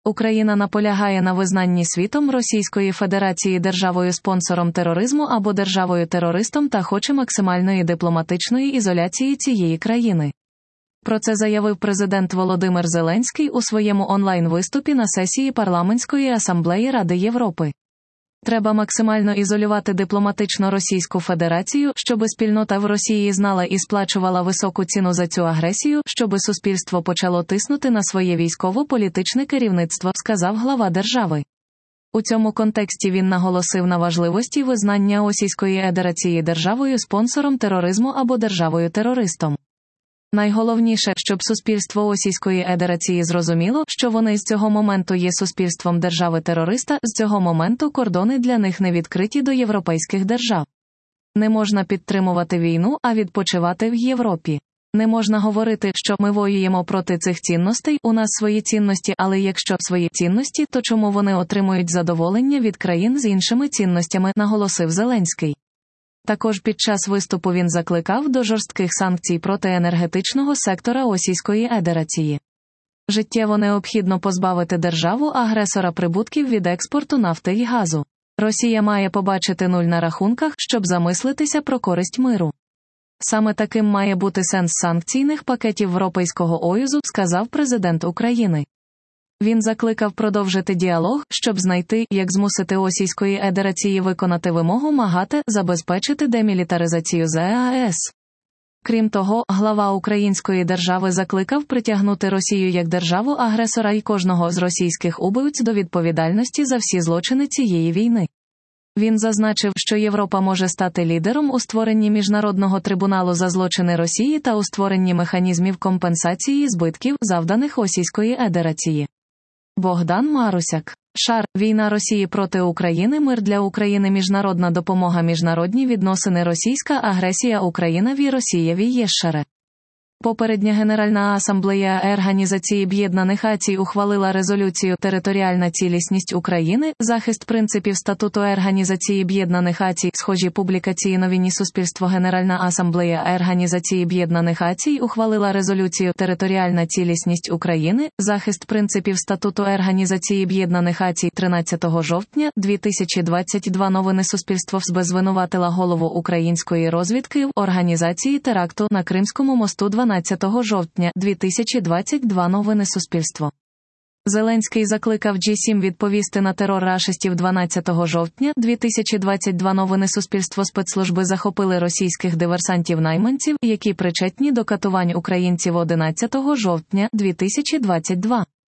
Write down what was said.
Україна наполягає на визнанні світом Російської Федерації державою-спонсором тероризму або державою-терористом та хоче максимальної дипломатичної ізоляції цієї країни. Про це заявив президент Володимир Зеленський у своєму онлайн-виступі на сесії Парламентської асамблеї Ради Європи. Треба максимально ізолювати дипломатично Російську Федерацію, щоби спільнота в Росії знала і сплачувала високу ціну за цю агресію, щоби суспільство почало тиснути на своє військово-політичне керівництво, сказав глава держави. У цьому контексті він наголосив на важливості визнання Російської Федерації державою-спонсором тероризму або державою-терористом. Найголовніше, щоб суспільство Російської Федерації зрозуміло, що вони з цього моменту є суспільством держави-терориста, з цього моменту кордони для них не відкриті до європейських держав. Не можна підтримувати війну, а відпочивати в Європі. Не можна говорити, що ми воюємо проти цих цінностей, у нас свої цінності, але якщо свої цінності, то чому вони отримують задоволення від країн з іншими цінностями, наголосив Зеленський. Також під час виступу він закликав до жорстких санкцій проти енергетичного сектора Російської Федерації. Життєво необхідно позбавити державу-агресора прибутків від експорту нафти і газу. Росія має побачити нуль на рахунках, щоб замислитися про користь миру. Саме таким має бути сенс санкційних пакетів Європейського Союзу, сказав президент України. Він закликав продовжити діалог, щоб знайти, як змусити Російської Федерації виконати вимогу МАГАТЕ, забезпечити демілітаризацію ЗАЕС. Крім того, глава української держави закликав притягнути Росію як державу-агресора і кожного з російських убивць до відповідальності за всі злочини цієї війни. Він зазначив, що Європа може стати лідером у створенні Міжнародного трибуналу за злочини Росії та у створенні механізмів компенсації збитків, завданих Російської Федерації. Богдан Марусяк. Шар. Війна Росії проти України. Мир для України. Міжнародна допомога. Міжнародні відносини. Російська агресія. Україна ві Росієві єшере. Попередня Генеральна асамблея Організації Об'єднаних Націй ухвалила резолюцію «Територіальна цілісність України. Захист принципів статуту Організації Об'єднаних Націй». Схожі публікації новині Суспільство. Генеральна асамблея Організації Об'єднаних Націй ухвалила резолюцію «Територіальна цілісність України. Захист принципів статуту Організації Об'єднаних Націй». 13 жовтня 2022 новини Суспільство звинуватила голову української розвідки в організації теракту на Кримському мосту 12 жовтня 2022 новини Суспільство. Зеленський закликав G7 відповісти на терор рашистів 12 жовтня 2022 новини Суспільство. Спецслужби захопили російських диверсантів-найманців, які причетні до катувань українців 11 жовтня 2022.